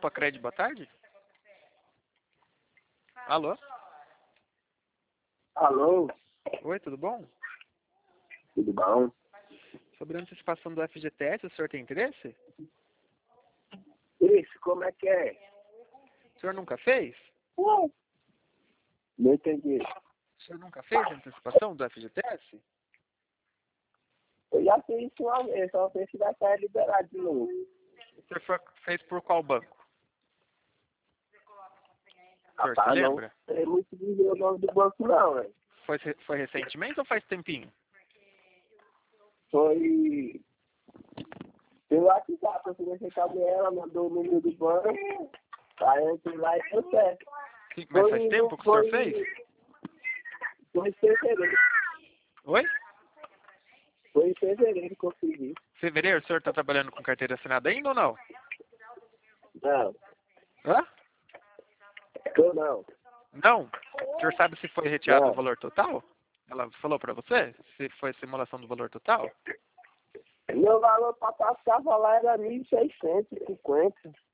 Copa Cred, boa tarde. Alô? Alô, Oi, tudo bom? tudo bom? Sobre a antecipação do FGTS, o senhor tem interesse? Isso, como é que é? O senhor nunca fez? Não entendi. O senhor nunca fez a antecipação do FGTS? Eu já fiz isso uma vez, só sei se vai estar liberado de novo. O senhor fez por qual banco? O senhor se Rapaz, não lembra? sei muito dizer o nome do banco não, velho. Foi recentemente ou faz tempinho? Foi pelo WhatsApp, eu conversei com a mulher, ela mandou o número do banco, aí eu fui lá e deu certo. Sim, mas faz tempo que o senhor fez? Foi em fevereiro. Oi? Foi em fevereiro que eu fiz isso. Fevereiro, o senhor está trabalhando com carteira assinada ainda ou não? Não, Hã? tô não. Não? O senhor sabe se foi retirado o Não. valor total? Ela falou pra você? Se foi simulação do valor total? Meu valor para passar lá era 1.650.